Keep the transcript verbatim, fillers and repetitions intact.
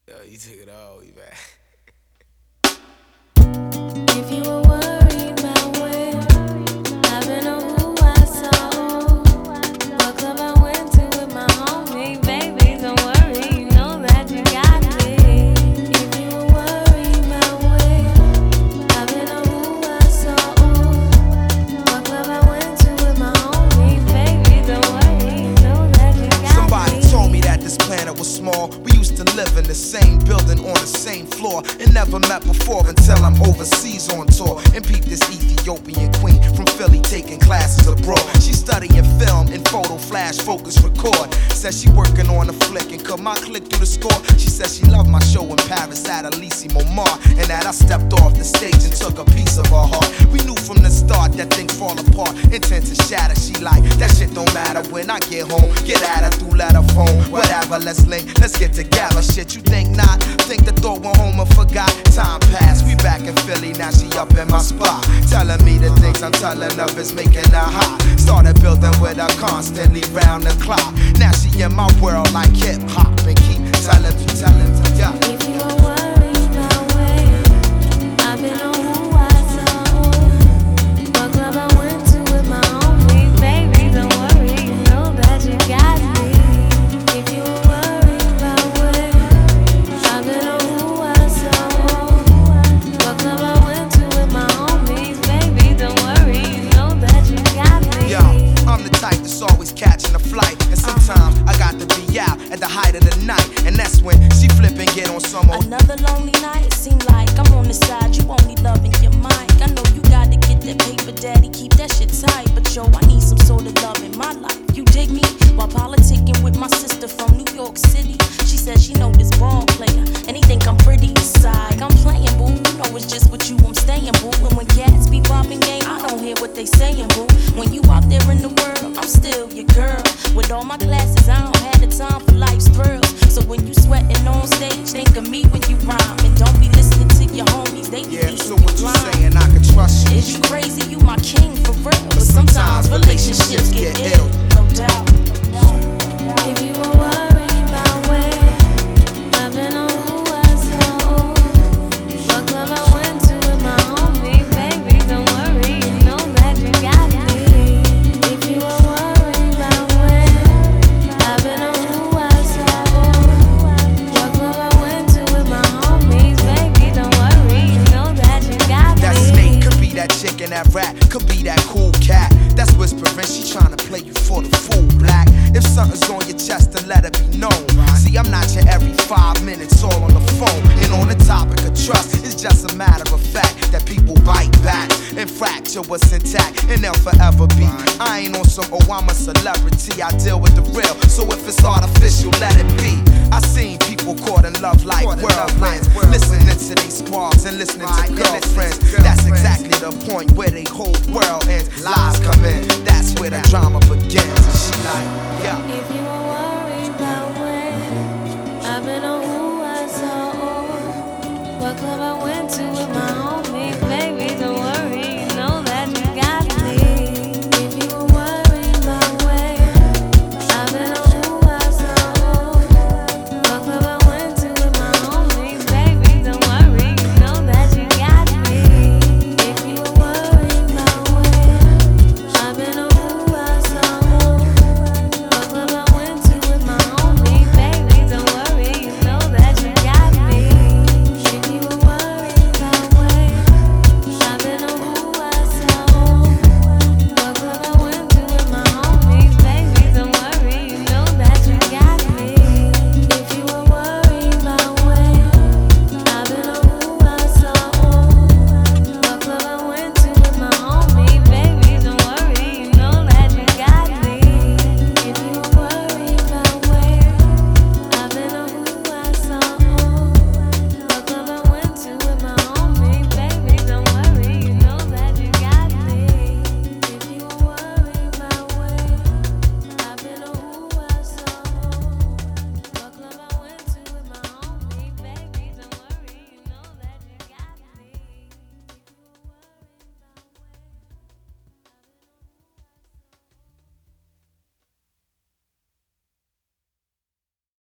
Yo, you took it all, you back. If you were worried about where I've been or who I saw, what club I went to with my homie, baby, don't worry, you know that you got me. If you were worried about where I've been or who I saw, what club I went to with my homie, baby, don't worry, you know that you got me. Somebody told me that this planet was small. We used to live in the same building on the same floor and never met before until I'm overseas on tour and peep this Ethiopian queen from Philly taking classes abroad. She studying film and photo flash focus record. Says she working on a flick and cut my click through the score. She says she loved my show in Paris at Elysee Montmartre and that I stepped off the stage and took a piece of her heart. We knew from the start that things fall apart, intent to shatter. She like, that shit don't matter when I get home. Get at her through letter phone, whatever, let's link, let's get together. Shit, you think not? Think the thought went home and forgot. Time passed, we back in Philly, now she up in my spot, telling me the things I'm telling of is making her hot. Started building with her constantly round the clock. Now she in my world like hip hop and keep telling me, telling me, yeah. If you were worried about where I've been or who I saw, what club I went to with my homie, baby, don't worry, you know that you got me. If you were worried about where I've been or who I saw, what club I went to with my homies, baby, don't worry, you know that you got me. Yo, I'm the type that's always catching a flight, and sometimes I got to be out at the height of the night, and that's when she flip and get on some old. Another lonely night, seem like I'm on the side, you only loving your mic. I know you gotta get that paper, daddy, keep that shit tight. But yo, I need some sort of love in my life. You dig me? While politicking with my sister from New York City, she said she know this ball player, and he think I'm pretty inside. I'm playing, boo, you know it's just with you I'm staying, boo. And when cats be bopping game, I don't hear what they saying, boo. When you out there in the world, I'm still your girl. With all my classes, I don't have the time for life's thrills. So when you sweating on stage, think of me when you rhyme. And don't be listening to your homies, they be Yeah, eating so you what you blind. saying? I can trust you. Is you crazy? You my king for real. But sometimes relationships get ill, no doubt. If you were worried about where I've been or who I saw, what club I went to with my homie, baby, don't worry, you know that you got me. If you were worried about where I've been or who I saw, what club I went to with my homies, baby, don't worry, you know that you got me. That snake could be that chick and that rat, could be that cool cat that's whispering, she tryna play you for the fool, black. If something's on your chest, then let it be known. See, I'm not your every five minutes all on the phone. And on the topic of trust, it's just a matter of fact that people bite back and fracture what's intact, and they'll forever be. I ain't on some, oh, I'm a celebrity, I deal with the real. So if it's artificial, let it be. I seen people caught in love like whirlwinds, listening to these squads and listening to girlfriends. That's exactly the point where they whole world ends. Lies come in, that's where the drama begins. And she like, yeah. If you were worried about where I've been or who I saw, what club I went to with my